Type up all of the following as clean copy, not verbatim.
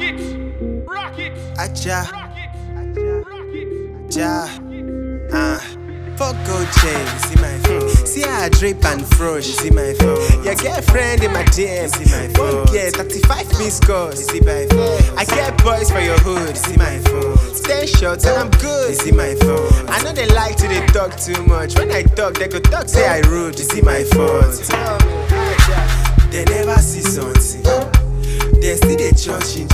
Aja, Rock it. ja, fuck gold chain, see my phone. See how I drip and frosh, see my phone. Your girlfriend in my DM, see my phone. Yeah, 35 missed calls, see my phone. I get boys for your hood, see my phone. 10 shots and I'm good, see my phone. I know they like to they talk too much. When I talk, they go talk, say I rude, see my phone. Tell me, Aja, they never see something. They still they church.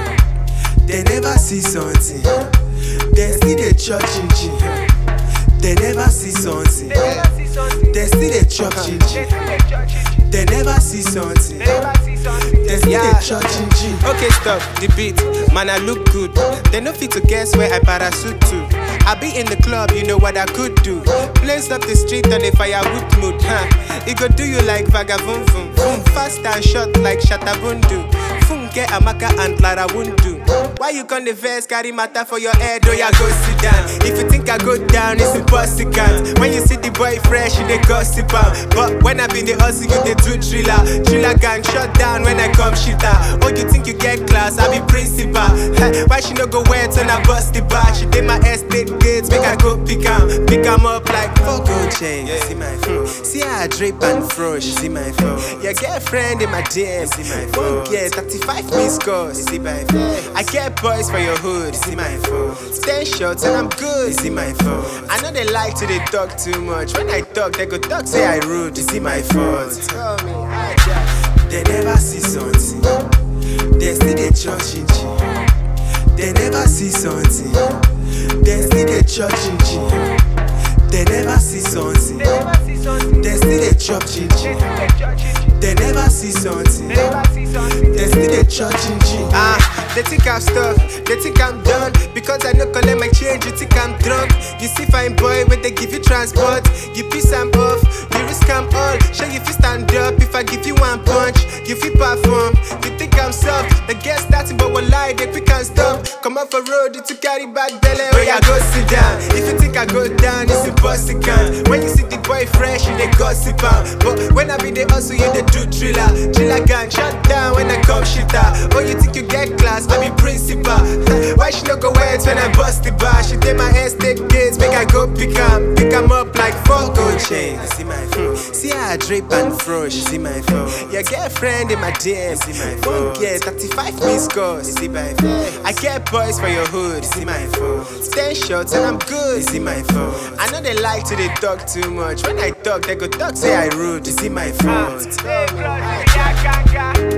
They never see something. They still they church. They never see something. They still they chop chin. They never see something. They still they chop chin. Okay, stop the beat, man. I look good. They no fit to guess where I parachute to. I be in the club, you know what I could do. Blaze up the street on a firewood mood, huh? It go do you like vagabond, boom, fast and short like Shatabundu. Funke Amaka and Clara Wundu. Why you con the verse carry matter for your head? Oh yeah, go sit down. If you think I go down, it's impossible. When you see the boy fresh, you they gossip out. But when I been the hustle, you they do thriller gang shut down when I come shit out. Oh, you think you get class? I be principal. Why she no go where till I bust the bar? She did my estate gates, make I go pick 'em up like fuck gold chain. Yeah. See my phone. See how I drip and frosh. See my phone. Your girlfriend in my DM. See my phone. Yeah, 35 missed calls. See my phone. I get boys for your hood. See my phone. 10 shots and I'm good. See my phone. I know they like to they talk too much. When I talk, they go talk, say I rude. See my phone. Tell me, Aja, they never see something. They still they church. They never see something. They still they church. They never see something. They still they chop chin. They never see something. They still they chop chin. They think I'm stuck, they think I'm done. Because I no collect my change, you think I'm drunk. You see fine boy when they give you transport. You piss I'm off, you risk I'm all. Sure you feel stand up if I give you one punch. You feel perform, you think I'm soft. The guest starting but one lie, they quick and stop. Come off a road, you to carry back belly. Oh yeah, go sit down. If you think I go down, it's impossible. When you see the boy fresh, you they gossip out. But when I be the hustle, you they do thriller gang shut down when I come shit out. Oh, you think you get class? I be principal. Why she no go wet when I bust the bar? She did my estate gates, make I go pick 'em up like fuck gold chain. See my phone. See how I drip and frosh. See my phone. Your girlfriend in my DM. See my phone. Yeah, 35 missed calls. See my phone. I get boys for your hood. See my phone. 10 shots and I'm good. See my phone. I know they like to they talk too much. When I talk, they go talk, say I rude. See my phone. Hey, bro,